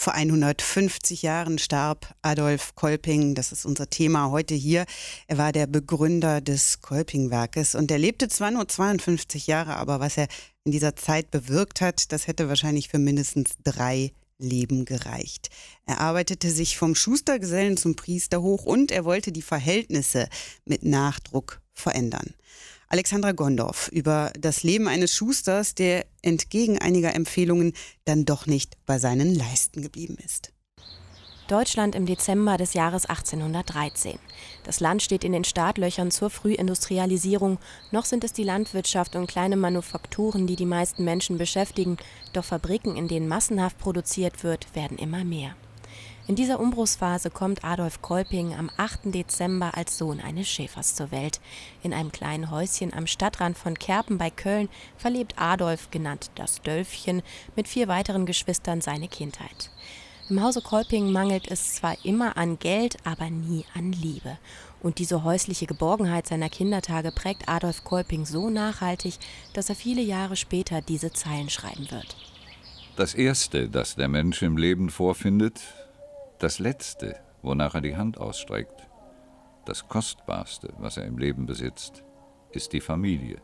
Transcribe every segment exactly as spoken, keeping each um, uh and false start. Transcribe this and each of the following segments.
Vor hundertfünfzig Jahren starb Adolf Kolping. Das ist unser Thema heute hier. Er war der Begründer des Kolping-Werkes und er lebte zwar nur zweiundfünfzig Jahre, aber was er in dieser Zeit bewirkt hat, das hätte wahrscheinlich für mindestens drei Leben gereicht. Er arbeitete sich vom Schustergesellen zum Priester hoch und er wollte die Verhältnisse mit Nachdruck verändern. Alexandra Gondorf über das Leben eines Schusters, der entgegen einiger Empfehlungen dann doch nicht bei seinen Leisten geblieben ist. Deutschland im Dezember des Jahres achtzehnhundertdreizehn. Das Land steht in den Startlöchern zur Frühindustrialisierung. Noch sind es die Landwirtschaft und kleine Manufakturen, die die meisten Menschen beschäftigen. Doch Fabriken, in denen massenhaft produziert wird, werden immer mehr. In dieser Umbruchsphase kommt Adolf Kolping am achten Dezember als Sohn eines Schäfers zur Welt. In einem kleinen Häuschen am Stadtrand von Kerpen bei Köln verlebt Adolf, genannt das Dölfchen, mit vier weiteren Geschwistern seine Kindheit. Im Hause Kolping mangelt es zwar immer an Geld, aber nie an Liebe. Und diese häusliche Geborgenheit seiner Kindertage prägt Adolf Kolping so nachhaltig, dass er viele Jahre später diese Zeilen schreiben wird. Das Erste, das der Mensch im Leben vorfindet, das Letzte, wonach er die Hand ausstreckt, das Kostbarste, was er im Leben besitzt, ist die Familie.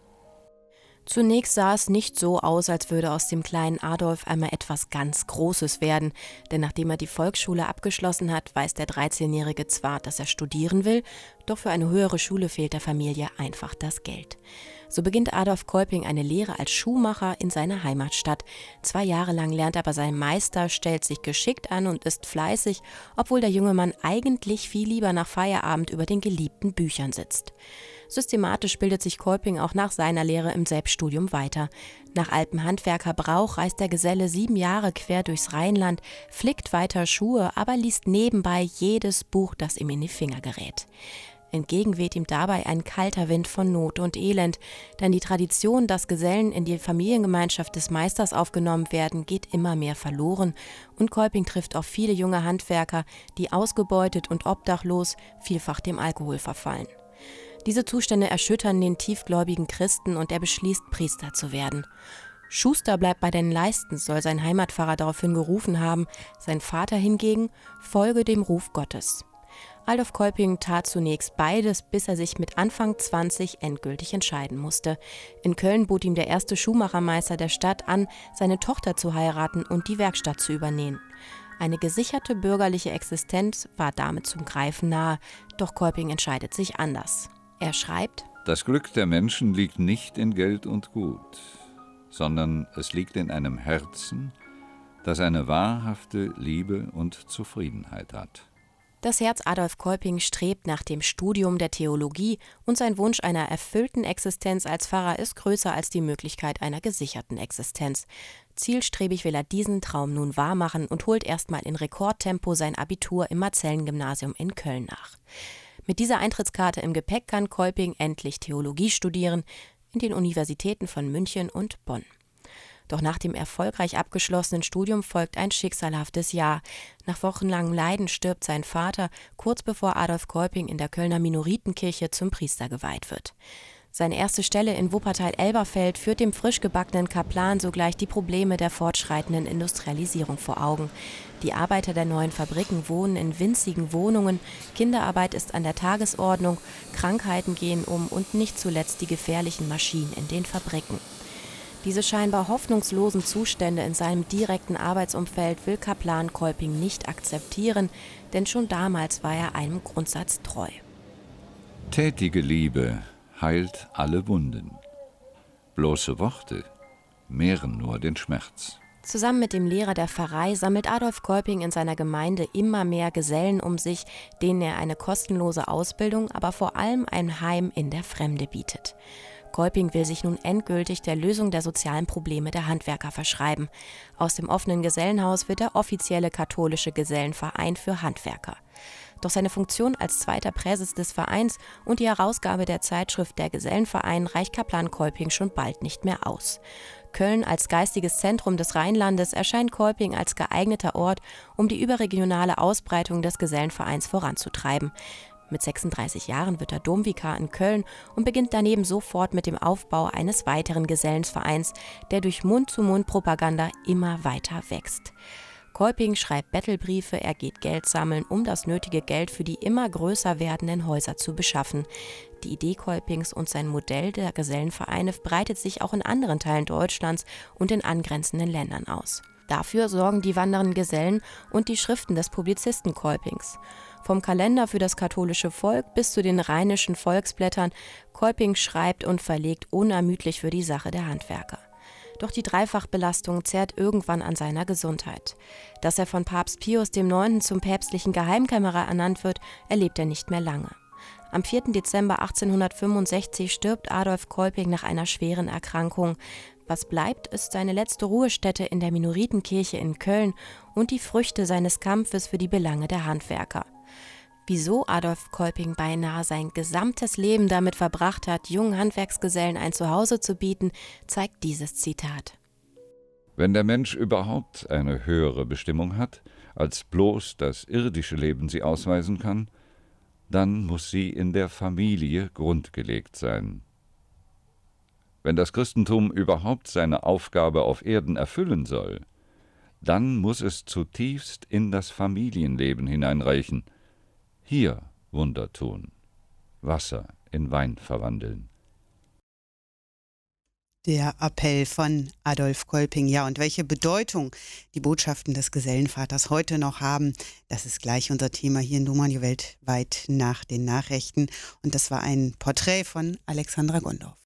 Zunächst sah es nicht so aus, als würde aus dem kleinen Adolf einmal etwas ganz Großes werden. Denn nachdem er die Volksschule abgeschlossen hat, weiß der dreizehnjährige zwar, dass er studieren will, doch für eine höhere Schule fehlt der Familie einfach das Geld. So beginnt Adolf Kolping eine Lehre als Schuhmacher in seiner Heimatstadt. Zwei Jahre lang lernt er bei seinem Meister, stellt sich geschickt an und ist fleißig, obwohl der junge Mann eigentlich viel lieber nach Feierabend über den geliebten Büchern sitzt. Systematisch bildet sich Kolping auch nach seiner Lehre im Selbststudium weiter. Nach altem Handwerkerbrauch reist der Geselle sieben Jahre quer durchs Rheinland, flickt weiter Schuhe, aber liest nebenbei jedes Buch, das ihm in die Finger gerät. Entgegen weht ihm dabei ein kalter Wind von Not und Elend, denn die Tradition, dass Gesellen in die Familiengemeinschaft des Meisters aufgenommen werden, geht immer mehr verloren und Kolping trifft auf viele junge Handwerker, die ausgebeutet und obdachlos vielfach dem Alkohol verfallen. Diese Zustände erschüttern den tiefgläubigen Christen und er beschließt, Priester zu werden. Schuster bleibt bei den Leisten, soll sein Heimatpfarrer daraufhin gerufen haben, sein Vater hingegen folge dem Ruf Gottes. Adolf Kolping tat zunächst beides, bis er sich mit Anfang zwanzig endgültig entscheiden musste. In Köln bot ihm der erste Schuhmachermeister der Stadt an, seine Tochter zu heiraten und die Werkstatt zu übernehmen. Eine gesicherte bürgerliche Existenz war damit zum Greifen nahe, doch Kolping entscheidet sich anders. Er schreibt: Das Glück der Menschen liegt nicht in Geld und Gut, sondern es liegt in einem Herzen, das eine wahrhafte Liebe und Zufriedenheit hat. Das Herz Adolf Kolping strebt nach dem Studium der Theologie und sein Wunsch einer erfüllten Existenz als Pfarrer ist größer als die Möglichkeit einer gesicherten Existenz. Zielstrebig will er diesen Traum nun wahrmachen und holt erstmal in Rekordtempo sein Abitur im Marcellengymnasium in Köln nach. Mit dieser Eintrittskarte im Gepäck kann Kolping endlich Theologie studieren in den Universitäten von München und Bonn. Doch nach dem erfolgreich abgeschlossenen Studium folgt ein schicksalhaftes Jahr. Nach wochenlangem Leiden stirbt sein Vater, kurz bevor Adolf Kolping in der Kölner Minoritenkirche zum Priester geweiht wird. Seine erste Stelle in Wuppertal-Elberfeld führt dem frisch gebackenen Kaplan sogleich die Probleme der fortschreitenden Industrialisierung vor Augen. Die Arbeiter der neuen Fabriken wohnen in winzigen Wohnungen, Kinderarbeit ist an der Tagesordnung, Krankheiten gehen um und nicht zuletzt die gefährlichen Maschinen in den Fabriken. Diese scheinbar hoffnungslosen Zustände in seinem direkten Arbeitsumfeld will Kaplan Kolping nicht akzeptieren, denn schon damals war er einem Grundsatz treu. Tätige Liebe heilt alle Wunden. Bloße Worte mehren nur den Schmerz. Zusammen mit dem Lehrer der Pfarrei sammelt Adolf Kolping in seiner Gemeinde immer mehr Gesellen um sich, denen er eine kostenlose Ausbildung, aber vor allem ein Heim in der Fremde bietet. Kolping will sich nun endgültig der Lösung der sozialen Probleme der Handwerker verschreiben. Aus dem offenen Gesellenhaus wird der offizielle katholische Gesellenverein für Handwerker. Doch seine Funktion als zweiter Präses des Vereins und die Herausgabe der Zeitschrift Der Gesellenverein reicht Kaplan Kolping schon bald nicht mehr aus. Köln als geistiges Zentrum des Rheinlandes erscheint Kolping als geeigneter Ort, um die überregionale Ausbreitung des Gesellenvereins voranzutreiben. Mit sechsunddreißig Jahren wird er Domvikar in Köln und beginnt daneben sofort mit dem Aufbau eines weiteren Gesellenvereins, der durch Mund-zu-Mund-Propaganda immer weiter wächst. Kolping schreibt Bettelbriefe, er geht Geld sammeln, um das nötige Geld für die immer größer werdenden Häuser zu beschaffen. Die Idee Kolpings und sein Modell der Gesellenvereine breitet sich auch in anderen Teilen Deutschlands und in angrenzenden Ländern aus. Dafür sorgen die wandernden Gesellen und die Schriften des Publizisten Kolpings. Vom Kalender für das katholische Volk bis zu den rheinischen Volksblättern, Kolping schreibt und verlegt unermüdlich für die Sache der Handwerker. Doch die Dreifachbelastung zehrt irgendwann an seiner Gesundheit. Dass er von Papst Pius der Neunte zum päpstlichen Geheimkämmerer ernannt wird, erlebt er nicht mehr lange. Am vierten Dezember achtzehnhundertfünfundsechzig stirbt Adolf Kolping nach einer schweren Erkrankung. Was bleibt, ist seine letzte Ruhestätte in der Minoritenkirche in Köln und die Früchte seines Kampfes für die Belange der Handwerker. Wieso Adolf Kolping beinahe sein gesamtes Leben damit verbracht hat, jungen Handwerksgesellen ein Zuhause zu bieten, zeigt dieses Zitat. Wenn der Mensch überhaupt eine höhere Bestimmung hat, als bloß das irdische Leben sie ausweisen kann, dann muss sie in der Familie grundgelegt sein. Wenn das Christentum überhaupt seine Aufgabe auf Erden erfüllen soll, dann muss es zutiefst in das Familienleben hineinreichen, hier Wunder tun, Wasser in Wein verwandeln. Der Appell von Adolf Kolping. Ja, und welche Bedeutung die Botschaften des Gesellenvaters heute noch haben, das ist gleich unser Thema hier in Domradio weltweit nach den Nachrichten. Und das war ein Porträt von Alexandra Gondorf.